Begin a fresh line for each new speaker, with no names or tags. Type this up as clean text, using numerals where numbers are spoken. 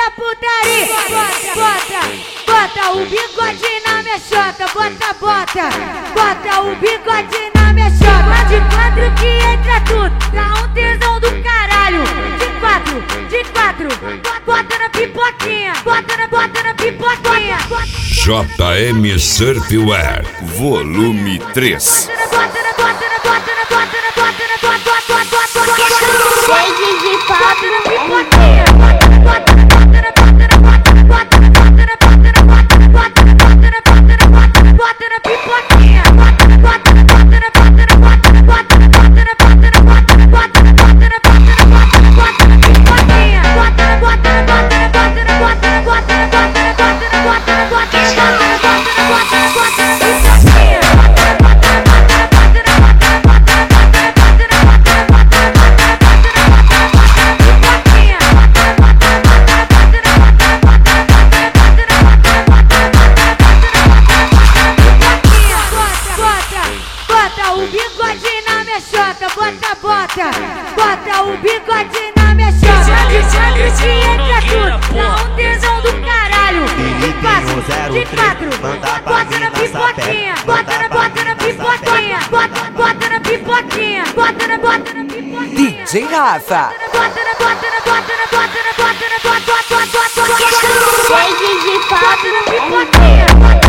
da putaria. Bota o bigode na minha chota. Bota o bigode na minha chota. De quatro que entra tudo, dá um tesão do caralho. De quatro, bota na pipoquinha. Bota na pipoquinha.
JM Surfwear, volume 3.
Cheio de papo na pipoquinha. Bota o bigode na minha chota. De quatro que entra tudo, dá um tesão do caralho. De quatro, bota na pipoquinha. Bota na pipoquinha. Bota na pipoquinha. Bota na pipoquinha.
DJ Rafa.
Cheio de papo na pipoquinha.